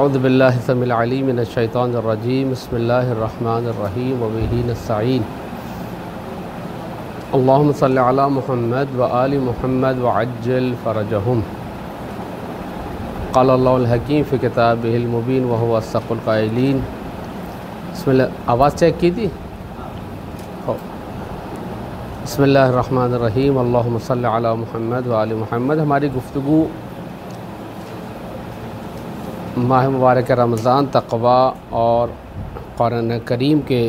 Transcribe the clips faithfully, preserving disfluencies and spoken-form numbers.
اعوذ باللہ السمیع العلیم من الشیطان الرجیم بسم اللہ الرحمن الرحیم وبہ نستعین اللہم صلی علی محمد وآل محمد وعجل فرجہم قال اللہ الحکیم فی کتابہ المبین وہو اصدق القائلین بسم اللہ آواز چیک کی تھی بسم اللہ الرحمن الرحیم اللہم صلی علی محمد وآل محمد۔ ہماری گفتگو ماہ مبارک رمضان، تقویٰ اور قرآن کریم کے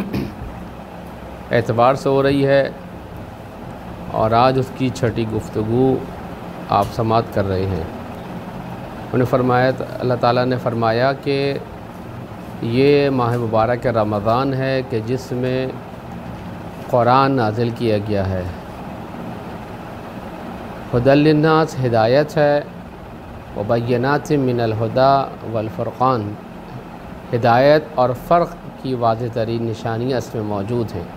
اعتبار سے ہو رہی ہے، اور آج اس کی چھٹی گفتگو آپ سماعت کر رہے ہیں۔ انہوں نے فرمایا، اللہ تعالیٰ نے فرمایا کہ یہ ماہ مبارک رمضان ہے کہ جس میں قرآن نازل کیا گیا ہے، ھدی للناس ہدایت ہے، وبینات من الہدی والفرقان ہدایت اور فرق کی واضح ترین نشانیاں اس میں موجود ہیں۔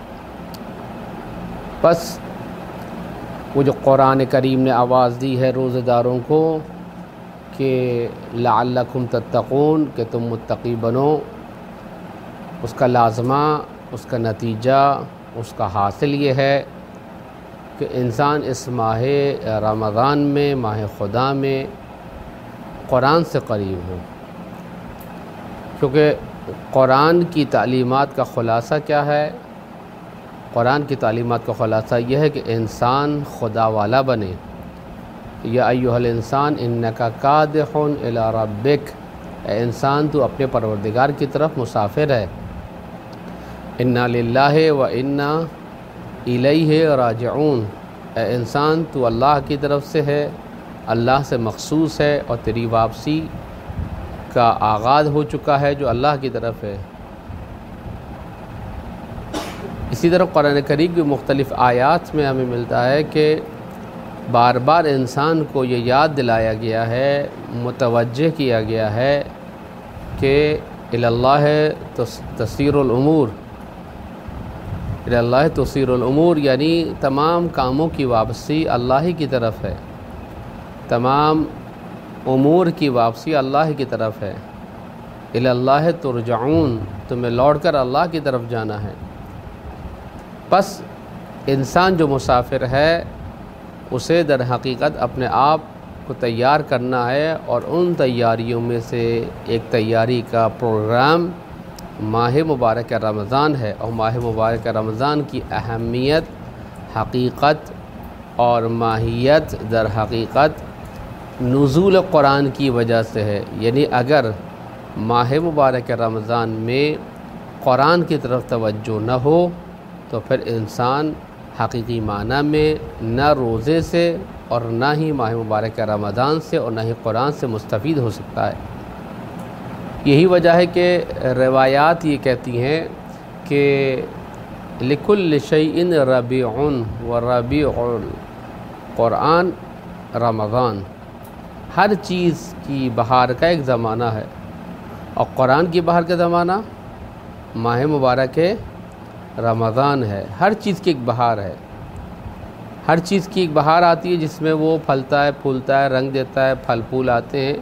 بس وہ جو قرآن کریم نے آواز دی ہے روزہ داروں کو کہ لعلکم تتقون، کہ تم متقی بنو، اس کا لازمہ، اس کا نتیجہ، اس کا حاصل یہ ہے کہ انسان اس ماہ رمضان میں، ماہ خدا میں قرآن سے قریب ہو، کیونکہ قرآن کی تعلیمات کا خلاصہ کیا ہے؟ قرآن کی تعلیمات کا خلاصہ یہ ہے کہ انسان خدا والا بنے۔ یا ایھا الانسان انک کادح الی ربک، اے انسان تو اپنے پروردگار کی طرف مسافر ہے۔ انا للہ و انا الیہ راجعون، اے انسان تو اللہ کی طرف سے ہے، اللہ سے مخصوص ہے، اور تیری واپسی کا آغاز ہو چکا ہے جو اللہ کی طرف ہے۔ اسی طرح قرآن کریم کی مختلف آیات میں ہمیں ملتا ہے کہ بار بار انسان کو یہ یاد دلایا گیا ہے، متوجہ کیا گیا ہے کہ الی اللہ تسیر الامور، الی اللہ تسیر الامور، یعنی تمام کاموں کی واپسی اللہ ہی کی طرف ہے، تمام امور کی واپسی اللہ کی طرف ہے۔ الی اللہ ترجعون، تمہیں لوٹ کر اللہ کی طرف جانا ہے۔ بس انسان جو مسافر ہے اسے در حقیقت اپنے آپ کو تیار کرنا ہے، اور ان تیاریوں میں سے ایک تیاری کا پروگرام ماہ مبارک رمضان ہے، اور ماہ مبارک رمضان کی اہمیت، حقیقت اور ماہیت در حقیقت نزول قرآن کی وجہ سے ہے۔ یعنی اگر ماہ مبارک رمضان میں قرآن کی طرف توجہ نہ ہو تو پھر انسان حقیقی معنی میں نہ روزے سے اور نہ ہی ماہ مبارک رمضان سے اور نہ ہی قرآن سے مستفید ہو سکتا ہے۔ یہی وجہ ہے کہ روایات یہ کہتی ہیں کہ لکل شیء ربیع و ربیع القرآن رمضان، ہر چیز کی بہار کا ایک زمانہ ہے، اور قرآن کی بہار کا زمانہ ماہ مبارک رمضان ہے۔ ہر چیز کی ایک بہار ہے، ہر چیز کی ایک بہار آتی ہے جس میں وہ پھلتا ہے، پھولتا ہے، رنگ دیتا ہے، پھل پھول آتے ہیں۔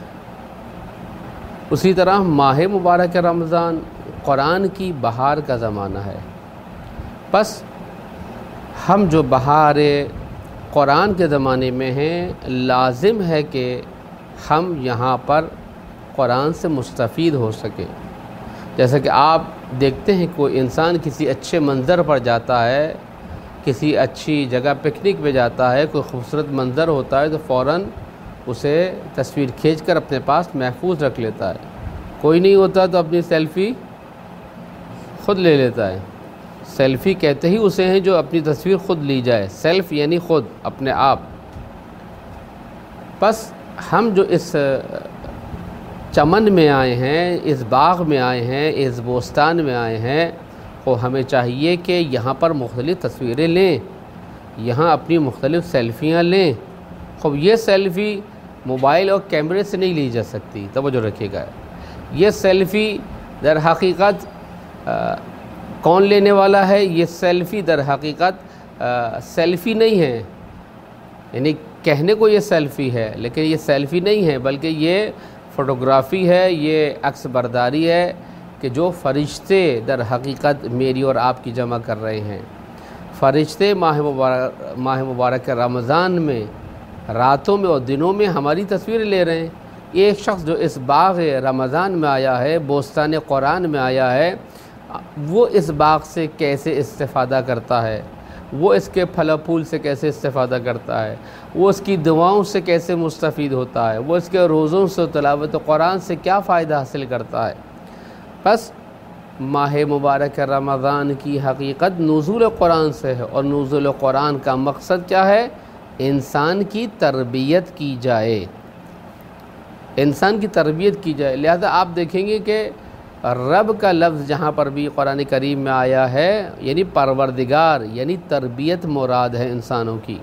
اسی طرح ماہ مبارک رمضان قرآن کی بہار کا زمانہ ہے۔ بس ہم جو بہار قرآن کے زمانے میں ہیں، لازم ہے کہ ہم یہاں پر قرآن سے مستفید ہو سکیں۔ جیسا کہ آپ دیکھتے ہیں کوئی انسان کسی اچھے منظر پر جاتا ہے، کسی اچھی جگہ پکنک پہ جاتا ہے، کوئی خوبصورت منظر ہوتا ہے تو فوراً اسے تصویر کھینچ کر اپنے پاس محفوظ رکھ لیتا ہے۔ کوئی نہیں ہوتا تو اپنی سیلفی خود لے لیتا ہے۔ سیلفی کہتے ہی اسے ہیں جو اپنی تصویر خود لی جائے، سیلف یعنی خود، اپنے آپ۔ بس ہم جو اس چمن میں آئے ہیں، اس باغ میں آئے ہیں، اس بوستان میں آئے ہیں، وہ ہمیں چاہیے کہ یہاں پر مختلف تصویریں لیں، یہاں اپنی مختلف سیلفیاں لیں۔ خوب یہ سیلفی موبائل اور کیمرے سے نہیں لی جا سکتی، توجہ رکھیے گا۔ یہ سیلفی در حقیقت کون لینے والا ہے؟ یہ سیلفی در حقیقت سیلفی نہیں ہے، یعنی کہنے کو یہ سیلفی ہے لیکن یہ سیلفی نہیں ہے، بلکہ یہ فوٹوگرافی ہے، یہ عکس برداری ہے کہ جو فرشتے در حقیقت میری اور آپ کی جمع کر رہے ہیں۔ فرشتے ماہ مبارک ماہ مبارک رمضان میں راتوں میں اور دنوں میں ہماری تصویریں لے رہے ہیں۔ ایک شخص جو اس باغ رمضان میں آیا ہے، بوستان قرآن میں آیا ہے، وہ اس باغ سے کیسے استفادہ کرتا ہے، وہ اس کے پھل و پھول سے کیسے استفادہ کرتا ہے، وہ اس کی دعاؤں سے کیسے مستفید ہوتا ہے، وہ اس کے روزوں سے تلاوت قرآن سے کیا فائدہ حاصل کرتا ہے۔ بس ماہ مبارک رمضان کی حقیقت نزول قرآن سے ہے، اور نزول قرآن کا مقصد کیا ہے؟ انسان کی تربیت کی جائے، انسان کی تربیت کی جائے۔ لہذا آپ دیکھیں گے کہ رب کا لفظ جہاں پر بھی قرآن کریم میں آیا ہے، یعنی پروردگار، یعنی تربیت مراد ہے انسانوں کی۔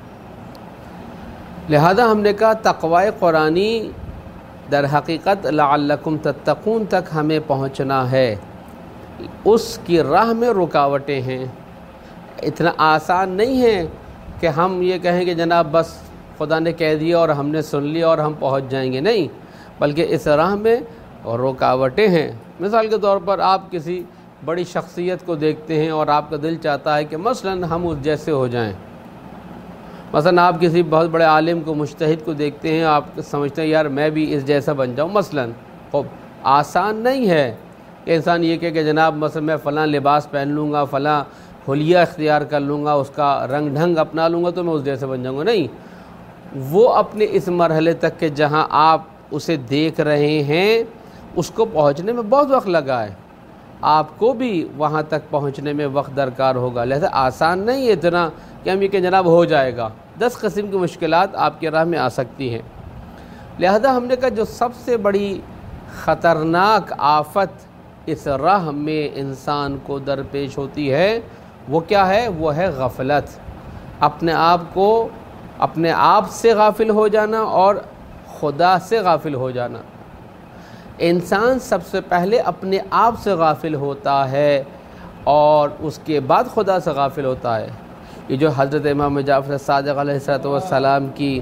لہذا ہم نے کہا تقوی قرآنی در حقیقت لعلکم تتقون تک ہمیں پہنچنا ہے، اس کی راہ میں رکاوٹیں ہیں۔ اتنا آسان نہیں ہے کہ ہم یہ کہیں کہ جناب بس خدا نے کہہ دیا اور ہم نے سن لیا اور ہم پہنچ جائیں گے، نہیں، بلکہ اس راہ میں رکاوٹیں ہیں۔ مثال کے طور پر آپ کسی بڑی شخصیت کو دیکھتے ہیں اور آپ کا دل چاہتا ہے کہ مثلاً ہم اس جیسے ہو جائیں۔ مثلاً آپ کسی بہت بڑے عالم کو، مجتہد کو دیکھتے ہیں، آپ سمجھتے ہیں یار میں بھی اس جیسا بن جاؤں مثلاً۔ خوب آسان نہیں ہے کہ انسان یہ کہے کہ جناب مثلا میں فلاں لباس پہن لوں گا، فلاں حلیہ اختیار کر لوں گا، اس کا رنگ ڈھنگ اپنا لوں گا تو میں اس جیسے بن جاؤں گا، نہیں۔ وہ اپنے اس مرحلے تک کہ جہاں آپ اسے دیکھ رہے ہیں اس کو پہنچنے میں بہت وقت لگا ہے، آپ کو بھی وہاں تک پہنچنے میں وقت درکار ہوگا۔ لہذا آسان نہیں ہے اتنا کہ ہم یہ کہ جناب ہو جائے گا، دس قسم کی مشکلات آپ کی راہ میں آ سکتی ہیں۔ لہذا ہم نے کہا جو سب سے بڑی خطرناک آفت اس راہ میں انسان کو درپیش ہوتی ہے وہ کیا ہے؟ وہ ہے غفلت، اپنے آپ کو اپنے آپ سے غافل ہو جانا اور خدا سے غافل ہو جانا۔ انسان سب سے پہلے اپنے آپ سے غافل ہوتا ہے اور اس کے بعد خدا سے غافل ہوتا ہے۔ یہ جو حضرت امام جعفر صادق علیہ السلام کی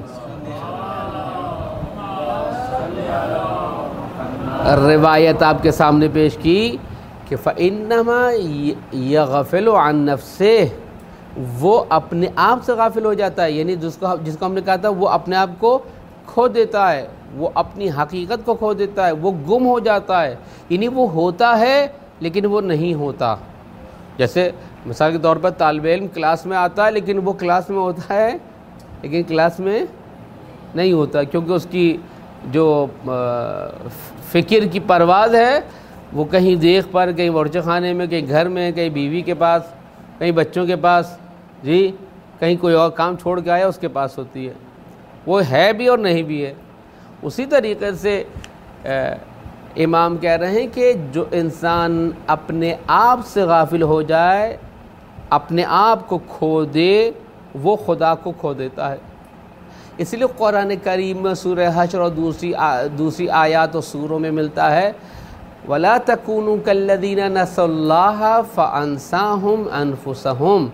روایت آپ کے سامنے پیش کی کہ فَإِنَّمَا يَغْفِلُ عَن نَفْسِهِ، وہ اپنے آپ سے غافل ہو جاتا ہے، یعنی جس کو جس کو ہم نے کہا تھا وہ اپنے آپ کو کھو دیتا ہے، وہ اپنی حقیقت کو کھو دیتا ہے، وہ گم ہو جاتا ہے، یعنی وہ ہوتا ہے لیکن وہ نہیں ہوتا۔ جیسے مثال کے طور پر طالب علم کلاس میں آتا ہے لیکن وہ کلاس میں ہوتا ہے لیکن کلاس میں نہیں ہوتا، کیونکہ اس کی جو فکر کی پرواز ہے وہ کہیں دیکھ پر، کہیں ورچہ خانے میں، کہیں گھر میں، کہیں بیوی کے پاس، کہیں بچوں کے پاس، جی کہیں کوئی اور کام چھوڑ کے آیا اس کے پاس ہوتی ہے، وہ ہے بھی اور نہیں بھی ہے۔ اسی طریقے سے امام کہہ رہے ہیں کہ جو انسان اپنے آپ سے غافل ہو جائے، اپنے آپ کو کھو دے، وہ خدا کو کھو دیتا ہے۔ اس لیے قرآن کریم میں سورہ حشر اور دوسری دوسری آیات و سوروں میں ملتا ہے وَلَا تَكُونُوا كَالَّذِينَ نَسُوا اللَّهَ فَأَنسَاهُمْ أَنفُسَهُمْ،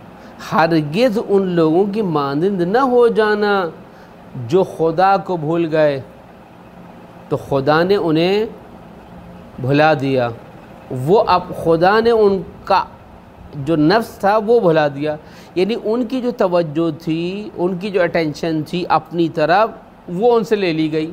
ہرگز ان لوگوں کی مانند نہ ہو جانا جو خدا کو بھول گئے تو خدا نے انہیں بھلا دیا، وہ اب خدا نے ان کا جو نفس تھا وہ بھلا دیا، یعنی ان کی جو توجہ تھی، ان کی جو اٹینشن تھی اپنی طرف وہ ان سے لے لی گئی۔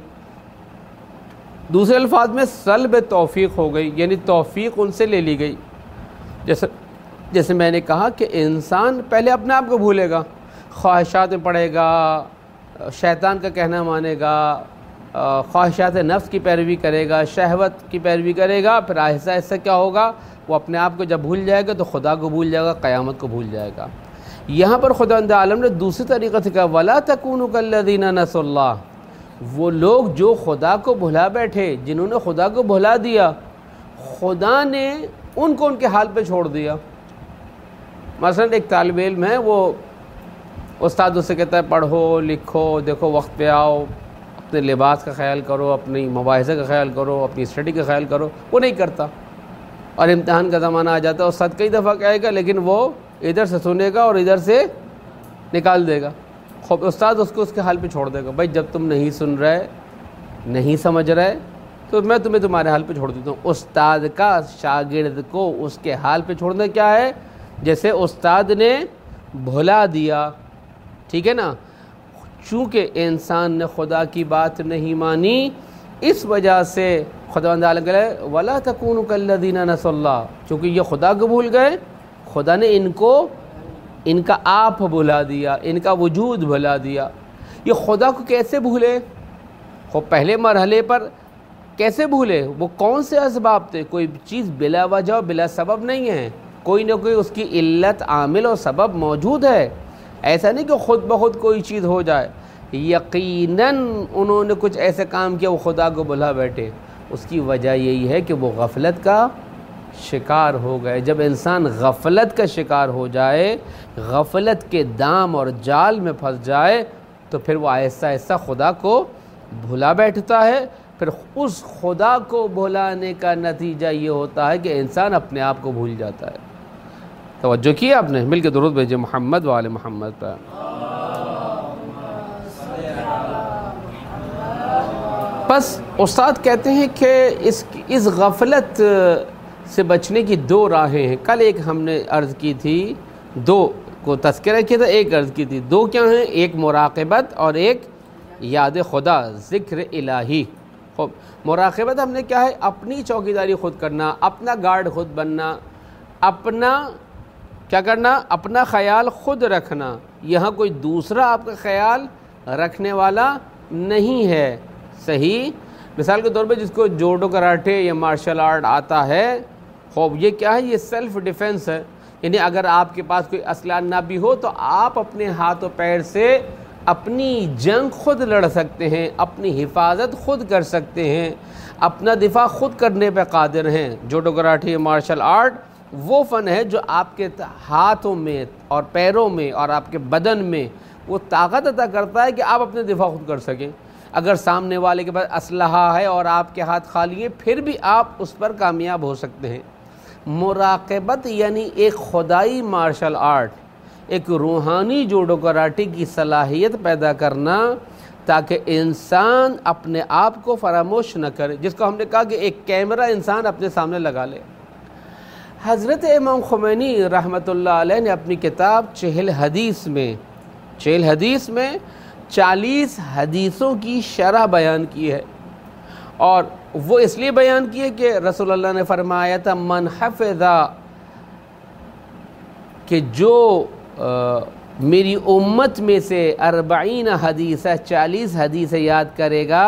دوسرے الفاظ میں سلب توفیق ہو گئی، یعنی توفیق ان سے لے لی گئی۔ جیسے جیسے میں نے کہا کہ انسان پہلے اپنے آپ کو بھولے گا، خواہشات میں پڑے گا، شیطان کا کہنا مانے گا، خواہشات نفس کی پیروی کرے گا، شہوت کی پیروی کرے گا، پھر آہستہ آہستہ کیا ہوگا، وہ اپنے آپ کو جب بھول جائے گا تو خدا کو بھول جائے گا، قیامت کو بھول جائے گا۔ یہاں پر خداوند عالم نے دوسری طریقے سے کہا وَلَا تَكُونُوا كَالَّذِينَ نَسُوا اللَّهَ، وہ لوگ جو خدا کو بھلا بیٹھے، جنہوں نے خدا کو بھلا دیا، خدا نے ان کو ان کے حال پہ چھوڑ دیا۔ مثلا ایک طالب علم ہے، وہ استاد اس سے کہتا ہے پڑھو لکھو، دیکھو وقت پہ آؤ، اپنے لباس کا خیال کرو، اپنی مواعظے کا خیال کرو، اپنی اسٹڈی کا خیال کرو، وہ نہیں کرتا، اور امتحان کا زمانہ آ جاتا ہے، استاد کئی دفعہ کہے گا لیکن وہ ادھر سے سنے گا اور ادھر سے نکال دے گا، خوب استاد اس کو اس کے حال پہ چھوڑ دے گا، بھائی جب تم نہیں سن رہے نہیں سمجھ رہے تو میں تمہیں تمہارے حال پہ چھوڑ دیتا ہوں۔ استاد کا شاگرد کو اس کے حال پہ چھوڑنا کیا ہے؟ جیسے استاد نے بھلا دیا، ٹھیک ہے نا، چونکہ انسان نے خدا کی بات نہیں مانی اس وجہ سے خداوند عالم کہے وَلَا تَكُونُوا كَالَّذِينَ نَسُوا اللَّهَ، چونکہ یہ خدا کو بھول گئے، خدا نے ان کو ان کا آپ بھلا دیا، ان کا وجود بھلا دیا۔ یہ خدا کو کیسے بھولے؟ وہ پہلے مرحلے پر کیسے بھولے؟ وہ کون سے اسباب تھے؟ کوئی چیز بلا وجہ و بلا سبب نہیں ہے، کوئی نہ کوئی اس کی علت عامل و سبب موجود ہے۔ ایسا نہیں کہ خود بخود کوئی چیز ہو جائے، یقیناً انہوں نے کچھ ایسے کام کیا وہ خدا کو بھلا بیٹھے۔ اس کی وجہ یہی ہے کہ وہ غفلت کا شکار ہو گئے۔ جب انسان غفلت کا شکار ہو جائے، غفلت کے دام اور جال میں پھنس جائے، تو پھر وہ آہستہ آہستہ خدا کو بھلا بیٹھتا ہے۔ پھر اس خدا کو بھلانے کا نتیجہ یہ ہوتا ہے کہ انسان اپنے آپ کو بھول جاتا ہے۔ توجہ کی آپ نے؟ مل کے درود بھیجے محمد و آل محمد پر۔ بس استاد کہتے ہیں کہ اس اس غفلت سے بچنے کی دو راہیں ہیں۔ کل ایک ہم نے عرض کی تھی، دو کو تذکرہ کیا تھا، ایک عرض کی تھی۔ دو کیا ہیں؟ ایک مراقبت اور ایک یاد خدا، ذکر الہی۔ خوب، مراقبت ہم نے کیا ہے؟ اپنی چوکیداری خود کرنا، اپنا گارڈ خود بننا، اپنا کیا کرنا؟ اپنا خیال خود رکھنا۔ یہاں کوئی دوسرا آپ کا خیال رکھنے والا نہیں ہے۔ صحیح؟ مثال کے طور پہ جس کو جوڈو کراٹے یا مارشل آرٹ آتا ہے، خوب یہ کیا ہے؟ یہ سیلف ڈیفنس ہے۔ یعنی اگر آپ کے پاس کوئی اسلحہ نہ بھی ہو تو آپ اپنے ہاتھ و پیر سے اپنی جنگ خود لڑ سکتے ہیں، اپنی حفاظت خود کر سکتے ہیں، اپنا دفاع خود کرنے پہ قادر ہیں۔ جوڈو کراٹے مارشل آرٹ وہ فن ہے جو آپ کے ہاتھوں میں اور پیروں میں اور آپ کے بدن میں وہ طاقت عطا کرتا ہے کہ آپ اپنے دفاع خود کر سکیں۔ اگر سامنے والے کے پاس اسلحہ ہے اور آپ کے ہاتھ خالی ہیں پھر بھی آپ اس پر کامیاب ہو سکتے ہیں۔ مراقبت یعنی ایک خدائی مارشل آرٹ، ایک روحانی جوڈو کراٹے کی صلاحیت پیدا کرنا تاکہ انسان اپنے آپ کو فراموش نہ کرے، جس کو ہم نے کہا کہ ایک کیمرہ انسان اپنے سامنے لگا لے۔ حضرت امام خمینی رحمۃ اللہ علیہ نے اپنی کتاب چہل حدیث میں چہل حدیث میں چالیس حدیثوں کی شرح بیان کی ہے، اور وہ اس لیے بیان کی ہے کہ رسول اللہ نے فرمایا تھا من حفظ، کہ جو میری امت میں سے اربعین حدیثہ چالیس حدیثیں یاد کرے گا،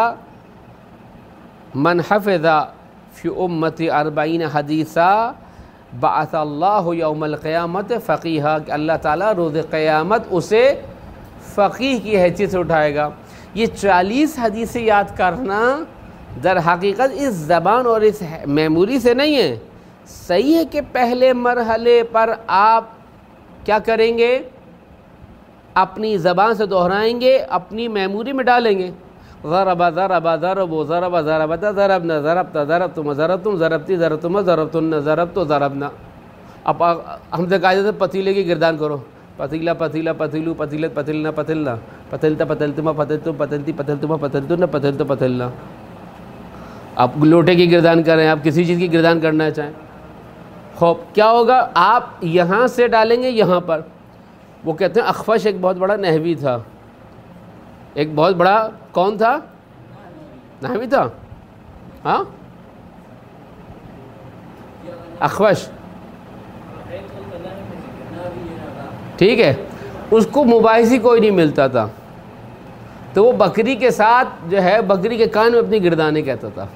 من حفظ فی امتی اربعین حدیثہ بعث اللہ یوم القیامت فقیہا، کہ اللہ تعالیٰ روز قیامت اسے فقیہ کی حیثیت سے اٹھائے گا۔ یہ چالیس حدیثیں یاد کرنا در حقیقت اس زبان اور اس میموری سے نہیں ہے۔ صحیح ہے کہ پہلے مرحلے پر آپ کیا کریں گے؟ اپنی زبان سے دہرائیں گے، اپنی میموری میں ڈالیں گے۔ ضرب ضرب ضرب ضرب ضربت ضربنا ضربت ضربتم ضربتم ضربتی ضربتم ضربتن ضربت ضربنا۔ اب ہم سے کہا جاتا ہے پتیلے کی گردان کرو، پتیلا پتیلا پتیلو پتیلت پتلنا پتلنا پتلتا پتلتما پتلتم پتلتی پتلتما پتلتن پتلت پتلنا۔ آپ لوٹے کی گردان کریں، آپ کسی چیز کی گردان کرنا چاہیں، خوب کیا ہوگا؟ آپ یہاں سے ڈالیں گے یہاں پر۔ وہ کہتے ہیں اخفش ایک بہت بڑا نحوی تھا، ایک بہت بڑا کون تھا؟ نحوی تھا، ہاں اخفش، ٹھیک ہے۔ اس کو مباحثی کوئی نہیں ملتا تھا، تو وہ بکری کے ساتھ جو ہے بکری کے کان میں اپنی گردانیں کہتا تھا،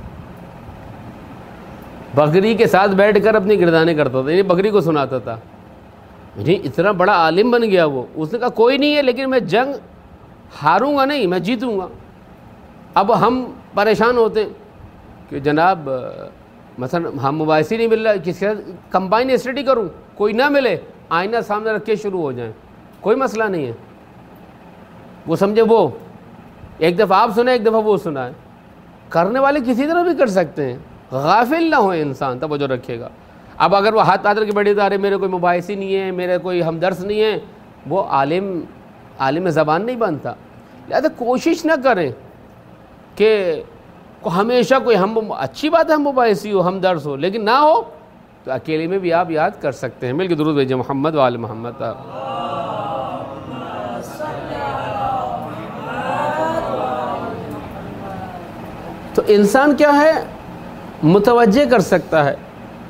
بکری کے ساتھ بیٹھ کر اپنی گردانیں کرتا تھا، یعنی بکری کو سناتا تھا۔ یعنی اتنا بڑا عالم بن گیا وہ۔ اس نے کہا کوئی نہیں ہے لیکن میں جنگ ہاروں گا نہیں، میں جیتوں گا۔ اب ہم پریشان ہوتے ہیں کہ جناب مثلا ہم مباحثی نہیں مل رہا، کسی کا کمبائن اسٹڈی کروں، کوئی نہ ملے، آئینہ سامنے رکھ کے شروع ہو جائیں، کوئی مسئلہ نہیں ہے۔ وہ سمجھے وہ ایک دفعہ آپ سنیں ایک دفعہ وہ سنائیں، کرنے والے کسی طرح بھی کر سکتے ہیں، غافل نہ ہو انسان، توجہ رکھے گا۔ اب اگر وہ ہاتھ پاتر کے بیٹھے دارے میرے کوئی مباحثی نہیں ہے، میرے کوئی ہمدرس نہیں ہے، وہ عالم عالم زبان نہیں بنتا۔ لہذا کوشش نہ کریں کہ ہمیشہ کوئی ہم اچھی بات ہے ہم مباحثی ہو، ہم درس ہو، لیکن نہ ہو تو اکیلے میں بھی آپ یاد کر سکتے ہیں۔ مل کے درود بھیجیں محمد وآل محمد۔ تو انسان کیا ہے، متوجہ کر سکتا ہے۔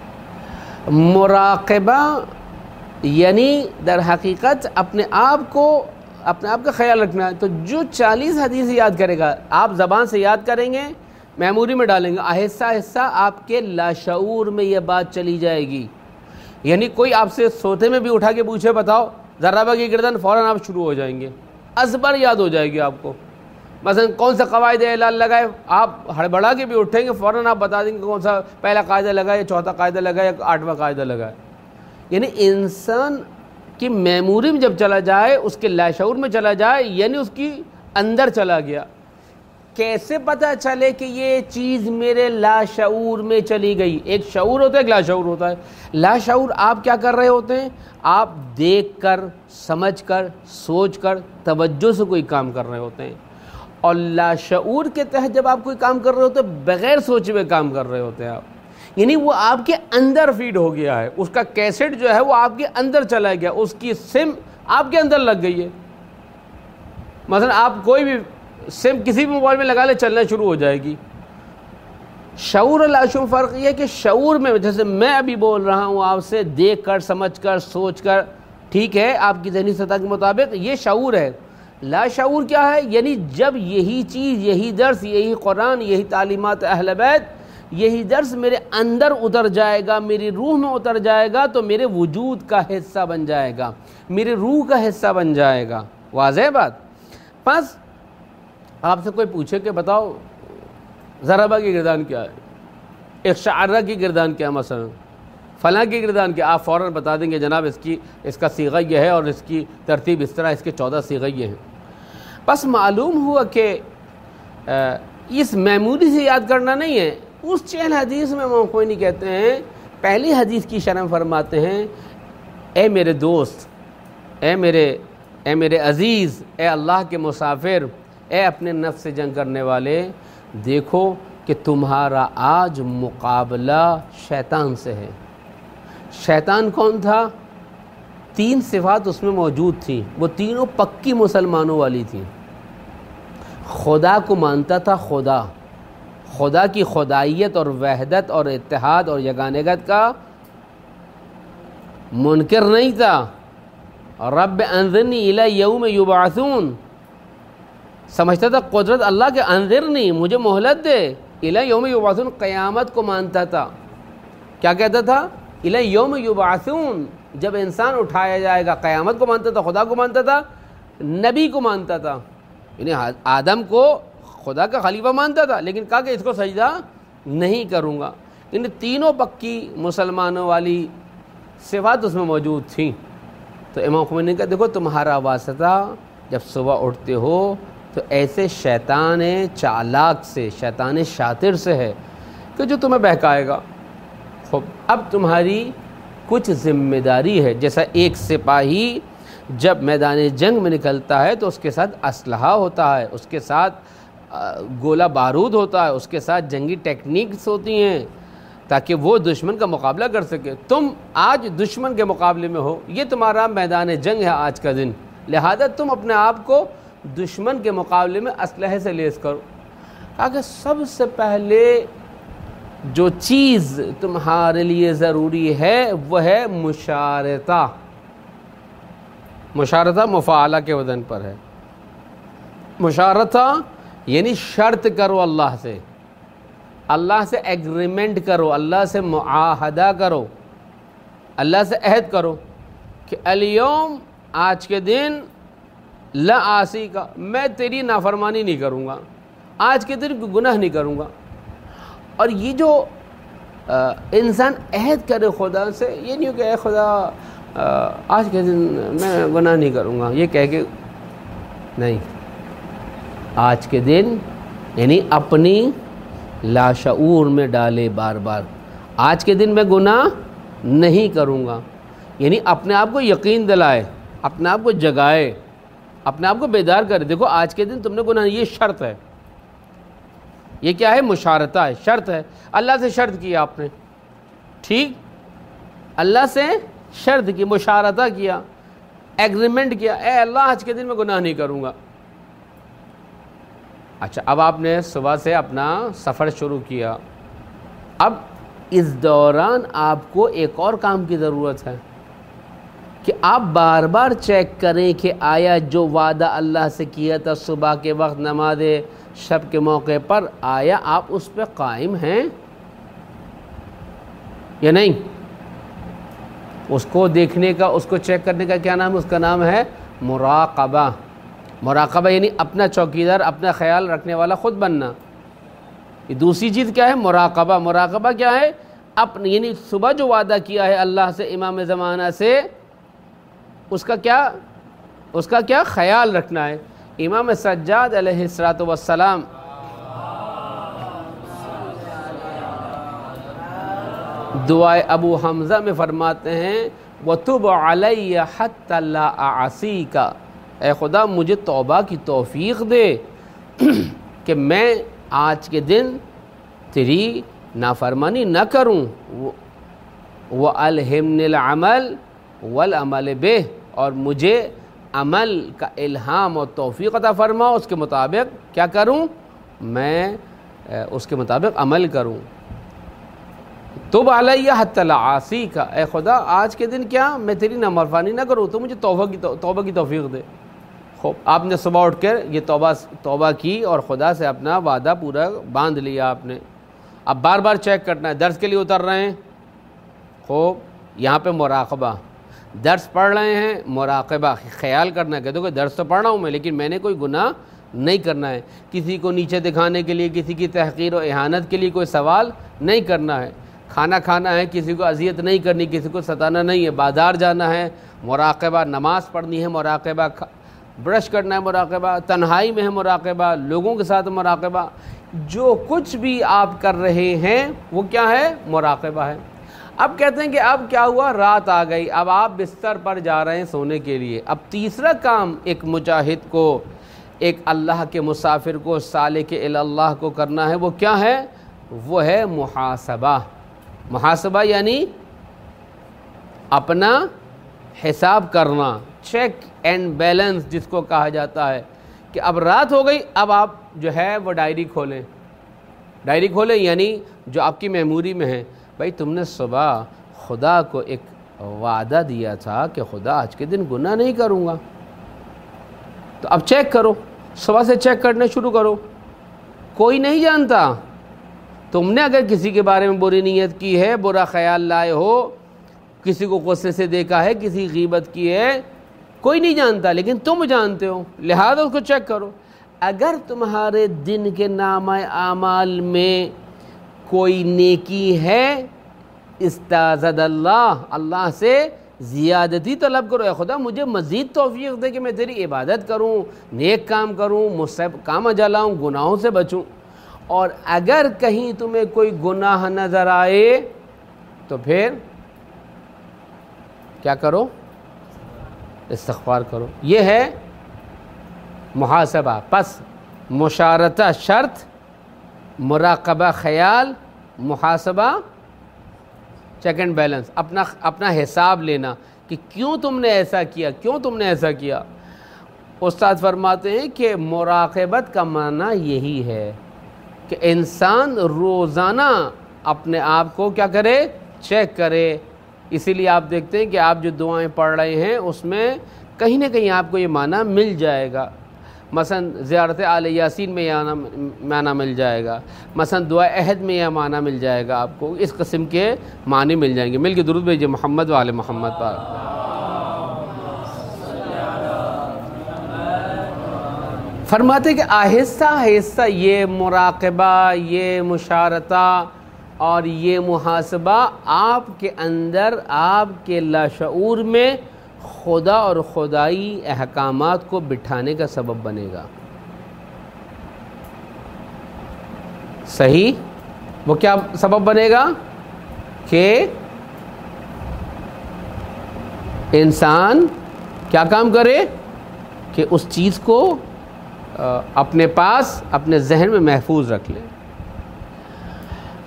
مراقبہ یعنی در حقیقت اپنے آپ کو اپنے آپ کا خیال رکھنا ہے۔ تو جو چالیس حدیث یاد کرے گا، آپ زبان سے یاد کریں گے، میموری میں ڈالیں گے، آہستہ آہستہ آپ کے لاشعور میں یہ بات چلی جائے گی۔ یعنی کوئی آپ سے سوتے میں بھی اٹھا کے پوچھے بتاؤ ذرابہ کی گردن، فوراً آپ شروع ہو جائیں گے، ازبر یاد ہو جائے گی آپ کو۔ مثلا کون سا قواعد اعلال لگائے، آپ ہڑبڑا کے بھی اٹھیں گے فوراً آپ بتا دیں گے کون سا پہلا قاعدہ لگائے یا چوتھا قاعدہ لگائے یا آٹھواں قاعدہ لگائے۔ یعنی انسان کی میموری میں جب چلا جائے، اس کے لاشعور میں چلا جائے، یعنی اس کی اندر چلا گیا۔ کیسے پتہ چلے کہ یہ چیز میرے لاشعور میں چلی گئی؟ ایک شعور ہوتا ہے، ایک لاشعور ہوتا ہے۔ لاشعور آپ کیا کر رہے ہوتے ہیں؟ آپ دیکھ کر، سمجھ کر، سوچ کر، توجہ سے کوئی کام کر رہے ہوتے ہیں، اور لاشعور کے تحت جب آپ کوئی کام کر رہے ہوتے ہیں بغیر سوچے ہوئے کام کر رہے ہوتے ہیں آپ، یعنی وہ آپ کے اندر فیڈ ہو گیا ہے، اس کا کیسٹ جو ہے وہ آپ کے اندر چلا گیا، اس کی سم آپ کے اندر لگ گئی ہے۔ مثلا آپ کوئی بھی سم کسی بھی موبائل میں لگا لے، چلنا شروع ہو جائے گی۔ شعور اور لاشعور فرق یہ ہے کہ شعور میں جیسے میں ابھی بول رہا ہوں آپ سے، دیکھ کر، سمجھ کر، سوچ کر، ٹھیک ہے آپ کی ذہنی سطح کے مطابق، یہ شعور ہے۔ لاشعور کیا ہے؟ یعنی جب یہی چیز، یہی درس، یہی قرآن، یہی تعلیمات اہل بیت، یہی درس میرے اندر اتر جائے گا، میری روح میں اتر جائے گا، تو میرے وجود کا حصہ بن جائے گا، میرے روح کا حصہ بن جائے گا۔ واضح بات؟ پس آپ سے کوئی پوچھے کہ بتاؤ ضربہ کی گردان کیا ہے، اقشعرہ کی گردان کیا ہے، مثلا فلاں کی گردان کیا، آپ فوراً بتا دیں گے جناب اس کی اس کا صیغہ یہ ہے اور اس کی ترتیب اس طرح، اس کے چودہ صیغہ یہ ہیں۔ بس معلوم ہوا کہ اس میموری سے یاد کرنا نہیں ہے۔ اس چہل حدیث میں امام خمینی کہتے ہیں، پہلی حدیث کی شرح فرماتے ہیں، اے میرے دوست، اے میرے اے میرے عزیز، اے اللہ کے مسافر، اے اپنے نفس سے جنگ کرنے والے، دیکھو کہ تمہارا آج مقابلہ شیطان سے ہے۔ شیطان کون تھا؟ تین صفات اس میں موجود تھیں، وہ تینوں پکی مسلمانوں والی تھیں۔ خدا کو مانتا تھا، خدا خدا کی خدائیت اور وحدت اور اتحاد اور یگانگت کا منکر نہیں تھا۔ رب انظرنی الی یوم یبعثون، سمجھتا تھا قدرت اللہ کے، انظرنی مجھے مہلت دے، الی یوم یبعثون قیامت کو مانتا تھا۔ کیا کہتا تھا؟ الی یوم یبعثون، جب انسان اٹھایا جائے گا، قیامت کو مانتا تھا، خدا کو مانتا تھا، نبی کو مانتا تھا، یعنی آدم کو خدا کا خلیفہ مانتا تھا، لیکن کہا کہ اس کو سجدہ نہیں کروں گا۔ یعنی تینوں پکی مسلمانوں والی صفات اس میں موجود تھیں۔ تو امام خمینی نے کہا دیکھو تمہارا واسطہ جب صبح اٹھتے ہو تو ایسے شیطان چالاک سے، شیطان شاطر سے ہے کہ جو تمہیں بہکائے گا۔ خب اب تمہاری کچھ ذمہ داری ہے، جیسا ایک سپاہی جب میدان جنگ میں نکلتا ہے تو اس کے ساتھ اسلحہ ہوتا ہے، اس کے ساتھ گولہ بارود ہوتا ہے، اس کے ساتھ جنگی ٹیکنیکس ہوتی ہیں تاکہ وہ دشمن کا مقابلہ کر سکے۔ تم آج دشمن کے مقابلے میں ہو، یہ تمہارا میدان جنگ ہے آج کا دن، لہذا تم اپنے آپ کو دشمن کے مقابلے میں اسلحے سے لیس کرو۔ کہا کہ سب سے پہلے جو چیز تمہارے لیے ضروری ہے وہ ہے مشارطہ۔ مشارطہ مفاعلہ کے وزن پر ہے۔ مشارطہ یعنی شرط کرو اللہ سے، اللہ سے ایگریمنٹ کرو، اللہ سے معاہدہ کرو، اللہ سے عہد کرو کہ الیوم، آج کے دن، لا آسی کا، میں تیری نافرمانی نہیں کروں گا، آج کے دن کوئی گناہ نہیں کروں گا۔ اور یہ جو انسان عہد کرے خدا سے، یہ نہیں کہ اے خدا آج کے دن میں گناہ نہیں کروں گا، یہ کہہ کے نہیں، آج کے دن یعنی اپنی لاشعور میں ڈالے بار بار، آج کے دن میں گناہ نہیں کروں گا، یعنی اپنے آپ کو یقین دلائے، اپنے آپ کو جگائے، اپنے آپ کو بیدار کرے، دیکھو آج کے دن تم نے گناہ، یہ شرط ہے۔ یہ کیا ہے؟ مشارطہ ہے، شرط ہے۔ اللہ سے شرط کیا آپ نے، ٹھیک، اللہ سے شرط کی، مشارطہ کیا، ایگریمنٹ کیا، اے اللہ آج کے دن میں گناہ نہیں کروں گا۔ اچھا، اب آپ نے صبح سے اپنا سفر شروع کیا، اب اس دوران آپ کو ایک اور کام کی ضرورت ہے کہ آپ بار بار چیک کریں کہ آیا جو وعدہ اللہ سے کیا تھا صبح کے وقت نماز شب کے موقع پر، آیا آپ اس پہ قائم ہیں یا نہیں؟ اس کو دیکھنے کا، اس کو چیک کرنے کا کیا نام ہے؟ اس کا نام ہے مراقبہ۔ مراقبہ یعنی اپنا چوکیدار، اپنا خیال رکھنے والا خود بننا۔ یہ دوسری چیز کیا ہے؟ مراقبہ۔ مراقبہ کیا ہے؟ اپنے یعنی صبح جو وعدہ کیا ہے اللہ سے، امام زمانہ سے، اس کا کیا اس کا کیا خیال رکھنا ہے۔ امام سجاد علیہ الصلوۃ والسلام دعائے ابو حمزہ میں فرماتے ہیں وَتُبْ عَلَيَّ حَتَّى لَا أَعْصِيكَ، اے خدا مجھے توبہ کی توفیق دے کہ میں آج کے دن تیری نافرمانی نہ کروں۔ وَأَلْهِمْنِ الْعَمَلَ وَالْعَمَلِ بِهِ، اور مجھے عمل کا الہام اور توفیق عطا فرما، اس کے مطابق کیا کروں؟ میں اس کے مطابق عمل کروں۔ تب علیہ حتی لا اعصیک، اے خدا آج کے دن کیا میں تیری نافرمانی نہ کروں، تو مجھے توبہ کی توبہ کی توفیق دے۔ خوب، آپ نے صبح اٹھ کر یہ توبہ توبہ کی اور خدا سے اپنا وعدہ پورا باندھ لیا آپ نے۔ اب بار بار چیک کرنا ہے، درس کے لیے اتر رہے ہیں، خوب، یہاں پہ مراقبہ، درس پڑھ رہے ہیں، مراقبہ، خیال کرنا ہے کہ دیکھو درس تو پڑھ رہا ہوں میں، لیکن میں نے کوئی گناہ نہیں کرنا ہے، کسی کو نیچے دکھانے کے لیے، کسی کی تحقیر و اہانت کے لیے کوئی سوال نہیں کرنا ہے، کھانا کھانا ہے، کسی کو اذیت نہیں کرنی، کسی کو ستانا نہیں ہے، بازار جانا ہے مراقبہ، نماز پڑھنی ہے مراقبہ، برش کرنا ہے مراقبہ، تنہائی میں ہے مراقبہ، لوگوں کے ساتھ مراقبہ، جو کچھ بھی آپ کر رہے ہیں وہ کیا ہے؟ مراقبہ ہے۔ اب کہتے ہیں کہ اب کیا ہوا؟ رات آ گئی، اب آپ بستر پر جا رہے ہیں سونے کے لیے۔ اب تیسرا کام ایک مجاہد کو، ایک اللہ کے مسافر کو، سالک الی اللہ کو کرنا ہے، وہ کیا ہے؟ وہ ہے محاسبہ۔ محاسبہ یعنی اپنا حساب کرنا، چیک اینڈ بیلنس جس کو کہا جاتا ہے، کہ اب رات ہو گئی، اب آپ جو ہے وہ ڈائری کھولیں، ڈائری کھولیں یعنی جو آپ کی میموری میں ہے، بھائی تم نے صبح خدا کو ایک وعدہ دیا تھا کہ خدا آج کے دن گناہ نہیں کروں گا، تو اب چیک کرو، صبح سے چیک کرنے شروع کرو۔ کوئی نہیں جانتا، تم نے اگر کسی کے بارے میں بری نیت کی ہے، برا خیال لائے ہو، کسی کو غصے سے دیکھا ہے، کسی غیبت کی ہے، کوئی نہیں جانتا لیکن تم جانتے ہو، لہذا اس کو چیک کرو۔ اگر تمہارے دن کے نامہ اعمال میں کوئی نیکی ہے، استعاذ اللہ، اللہ سے زیادتی طلب کرو، اے خدا مجھے مزید توفیق دے کہ میں تیری عبادت کروں، نیک کام کروں، مجھ سے کام جلاؤں، گناہوں سے بچوں۔ اور اگر کہیں تمہیں کوئی گناہ نظر آئے تو پھر کیا کرو؟ استغفار کرو۔ یہ ہے محاسبہ۔ پس مشارطہ شرط، مراقبہ خیال، محاسبہ چیک اینڈ بیلنس، اپنا اپنا حساب لینا کہ کیوں تم نے ایسا کیا، کیوں تم نے ایسا کیا۔ استاد فرماتے ہیں کہ مراقبت کا معنی یہی ہے کہ انسان روزانہ اپنے آپ کو کیا کرے؟ چیک کرے۔ اسی لیے آپ دیکھتے ہیں کہ آپ جو دعائیں پڑھ رہے ہیں اس میں کہیں نہ کہیں آپ کو یہ معنی مل جائے گا۔ مثلا زیارت آل یاسین میں یہ معنی مل جائے گا، مثلا دعا عہد میں یہ معنی مل جائے گا، آپ کو اس قسم کے معنی مل جائیں گے۔ مل کے درود بھیجئے محمد و آل محمد پر۔ فرماتے کہ آہستہ آہستہ یہ مراقبہ، یہ مشارطہ اور یہ محاسبہ آپ کے اندر، آپ کے لاشعور میں خدا اور خدائی احکامات کو بٹھانے کا سبب بنے گا۔ صحیح؟ وہ کیا سبب بنے گا؟ کہ انسان کیا کام کرے؟ کہ اس چیز کو اپنے پاس، اپنے ذہن میں محفوظ رکھ لے۔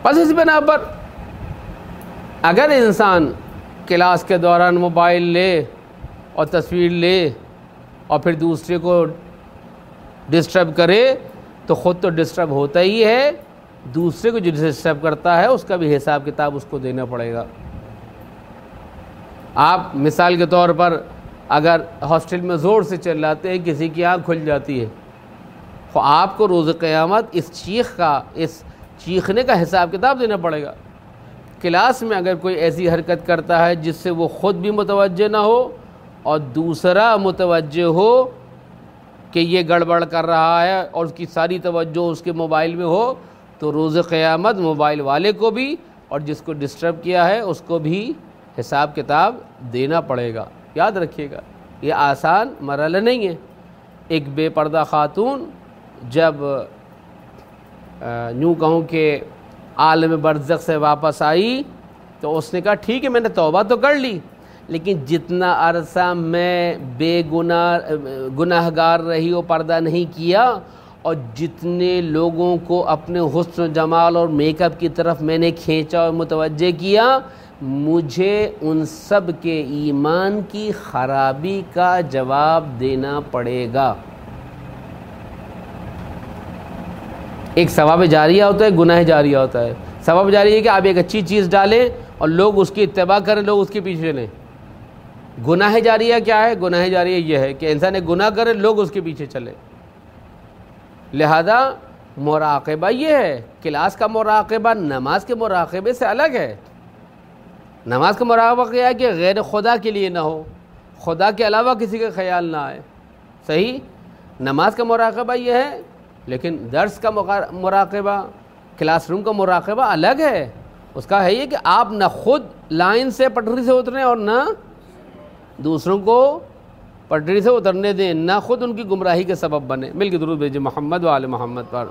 بس اس بنا پر اگر انسان کلاس کے دوران موبائل لے اور تصویر لے اور پھر دوسرے کو ڈسٹرب کرے تو خود تو ڈسٹرب ہوتا ہی ہے، دوسرے کو جو ڈسٹرب کرتا ہے اس کا بھی حساب کتاب اس کو دینا پڑے گا۔ آپ مثال کے طور پر اگر ہاسٹل میں زور سے چلاتے ہیں، کسی کی آنکھ کھل جاتی ہے، تو آپ کو روز قیامت اس چیخ کا اس چیخنے کا حساب کتاب دینا پڑے گا۔ کلاس میں اگر کوئی ایسی حرکت کرتا ہے جس سے وہ خود بھی متوجہ نہ ہو اور دوسرا متوجہ ہو کہ یہ گڑبڑ کر رہا ہے اور اس کی ساری توجہ اس کے موبائل میں ہو، تو روز قیامت موبائل والے کو بھی اور جس کو ڈسٹرب کیا ہے اس کو بھی حساب کتاب دینا پڑے گا۔ یاد رکھیے گا، یہ آسان مرحلہ نہیں ہے۔ ایک بے پردہ خاتون جب یوں کہوں کہ عالم برزخ سے واپس آئی تو اس نے کہا ٹھیک ہے میں نے توبہ تو کر لی، لیکن جتنا عرصہ میں بے گناہ گناہ گار رہی اور پردہ نہیں کیا اور جتنے لوگوں کو اپنے حسن و جمال اور میک اپ کی طرف میں نے کھینچا اور متوجہ کیا، مجھے ان سب کے ایمان کی خرابی کا جواب دینا پڑے گا۔ ایک ثواب جاریہ ہوتا ہے، گناہ جاریہ ہوتا ہے۔ ثواب جاریہ ہے کہ آپ ایک اچھی چیز ڈالیں اور لوگ اس کی اتباع کریں، لوگ اس کے پیچھے چلیں۔ گناہ جاریہ کیا ہے؟ گناہ جاریہ یہ ہے کہ انسان ایک گناہ کرے، لوگ اس کے پیچھے چلیں۔ لہذا مراقبہ یہ ہے، کلاس کا مراقبہ نماز کے مراقبے سے الگ ہے۔ نماز کا مراقبہ کیا ہے کہ غیر خدا کے لیے نہ ہو، خدا کے علاوہ کسی کا خیال نہ آئے، صحیح؟ نماز کا مراقبہ یہ ہے، لیکن درس کا مراقبہ، کلاس روم کا مراقبہ الگ ہے۔ اس کا ہے یہ کہ آپ نہ خود لائن سے پٹری سے اتریں اور نہ دوسروں کو پٹری سے اترنے دیں، نہ خود ان کی گمراہی کے سبب بنے۔ مل کے درود بھیجیں محمد و آل محمد پر۔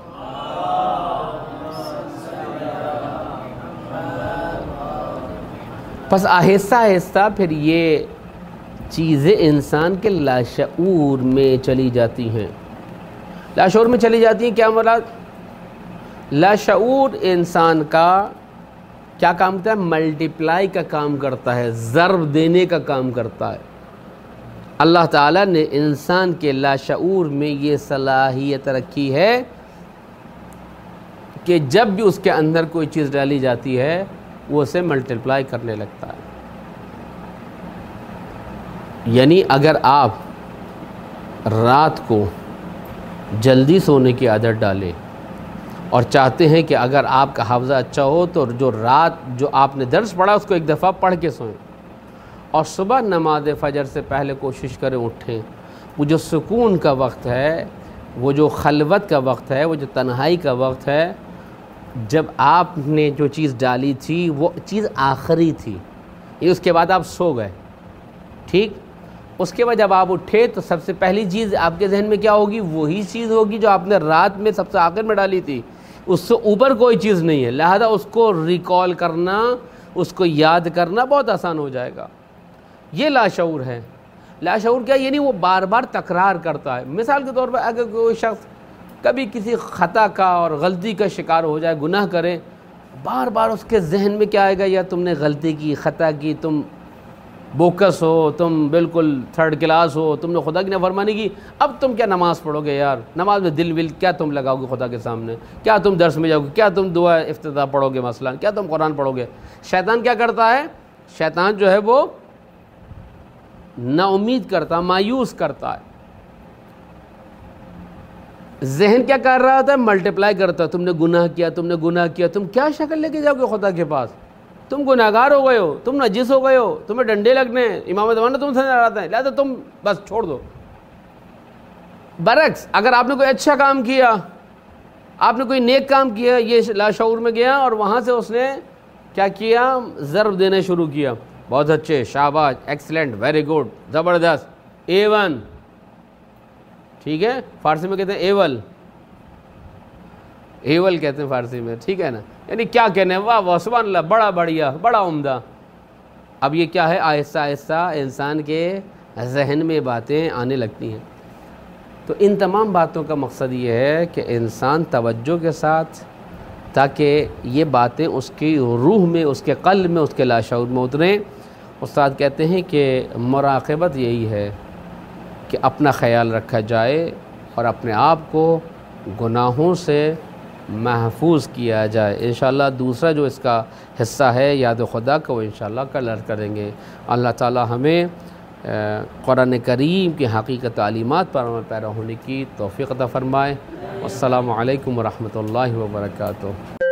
پس آہستہ آہستہ پھر یہ چیزیں انسان کے لاشعور میں چلی جاتی ہیں، لاشعور میں چلی جاتی ہیں۔ کیا مراد؟ لاشعور انسان کا کیا کام کرتا ہے؟ ملٹیپلائی کا کام کرتا ہے، ضرب دینے کا کام کرتا ہے۔ اللہ تعالیٰ نے انسان کے لاشعور میں یہ صلاحیت رکھی ہے کہ جب بھی اس کے اندر کوئی چیز ڈالی جاتی ہے وہ اسے ملٹیپلائی کرنے لگتا ہے۔ یعنی اگر آپ رات کو جلدی سونے کی عادت ڈالیں اور چاہتے ہیں کہ اگر آپ کا حافظہ اچھا ہو تو جو رات جو آپ نے درس پڑھا اس کو ایک دفعہ پڑھ کے سوئیں، اور صبح نماز فجر سے پہلے کوشش کریں اٹھیں۔ وہ جو سکون کا وقت ہے، وہ جو خلوت کا وقت ہے، وہ جو تنہائی کا وقت ہے، جب آپ نے جو چیز ڈالی تھی وہ چیز آخری تھی، یہ اس کے بعد آپ سو گئے، ٹھیک؟ اس کے بعد جب آپ اٹھے تو سب سے پہلی چیز آپ کے ذہن میں کیا ہوگی؟ وہی چیز ہوگی جو آپ نے رات میں سب سے آخر میں ڈالی تھی، اس سے اوپر کوئی چیز نہیں ہے۔ لہذا اس کو ریکال کرنا، اس کو یاد کرنا بہت آسان ہو جائے گا۔ یہ لاشعور ہے۔ لاشعور کیا؟ یعنی وہ بار بار تکرار کرتا ہے۔ مثال کے طور پر اگر کوئی شخص کبھی کسی خطا کا اور غلطی کا شکار ہو جائے، گناہ کرے، بار بار اس کے ذہن میں کیا آئے گا؟ یا تم نے غلطی کی، خطا کی، تم بوکس ہو، تم بالکل تھرڈ کلاس ہو، تم نے خدا کی نافرمانی کی، اب تم کیا نماز پڑھو گے یار؟ نماز میں دل ول کیا تم لگاؤ گے خدا کے سامنے؟ کیا تم درس میں جاؤ گے؟ کیا تم دعا افتتاح پڑھو گے مثلا؟ کیا تم قرآن پڑھو گے؟ شیطان کیا کرتا ہے؟ شیطان جو ہے وہ نا امید کرتا، مایوس کرتا ہے۔ ذہن کیا کر رہا ہوتا ہے؟ ملٹیپلائی کرتا ہے۔ تم نے گناہ کیا، تم نے گناہ کیا، تم کیا شکل لے کے جاؤ گے خدا کے پاس؟ تم گناہگار ہو گئے ہو، تم نجس ہو گئے ہو، تمہیں ڈنڈے لگنے ہیں، امام زمانہ تم سے ناراض ہیں، لہٰذا تم بس چھوڑ دو۔ برعکس اگر آپ نے کوئی اچھا کام کیا، آپ نے کوئی نیک کام کیا، یہ لاشعور میں گیا اور وہاں سے اس نے کیا کیا؟ ضرب دینا شروع کیا۔ بہت اچھے، شاباش، ایکسلنٹ، ویری گڈ، زبردست، اے ون، ٹھیک ہے؟ فارسی میں کہتے ہیں ایول، ایول کہتے ہیں فارسی میں، ٹھیک ہے نا؟ یعنی کیا کہنے، واہ واہ سبحان اللہ، بڑا بڑھیا، بڑا عمدہ۔ اب یہ کیا ہے؟ آہستہ آہستہ انسان کے ذہن میں باتیں آنے لگتی ہیں۔ تو ان تمام باتوں کا مقصد یہ ہے کہ انسان توجہ کے ساتھ تاکہ یہ باتیں اس کی روح میں، اس کے قلب میں، اس کے لاشعور میں اتریں۔ استاد کہتے ہیں کہ مراقبت یہی ہے کہ اپنا خیال رکھا جائے اور اپنے آپ کو گناہوں سے محفوظ کیا جائے۔ انشاءاللہ دوسرا جو اس کا حصہ ہے یاد خدا کا، وہ انشاءاللہ کل عرض کریں گے۔ اللہ تعالی ہمیں قرآن کریم کی حقیقت تعلیمات پر عمل پیرا ہونے کی توفیق عطا فرمائے۔ السلام علیکم ورحمۃ اللہ وبرکاتہ۔